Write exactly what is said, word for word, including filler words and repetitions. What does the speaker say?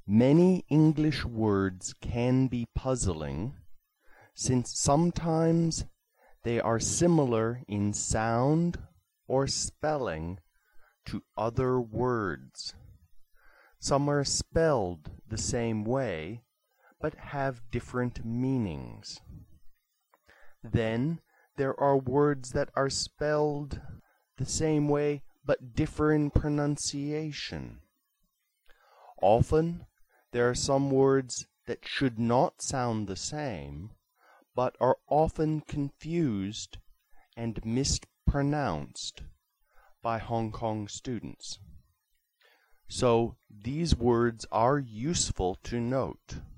Many English words can be puzzling, since sometimes they are similar in sound or spelling to other words. Some are spelled the same way, but have different meanings. Then there are words that are spelled the same way, but differ in pronunciation. Often there are some words that should not sound the same, but are often confused and mispronounced by Hong Kong students. So these words are useful to note.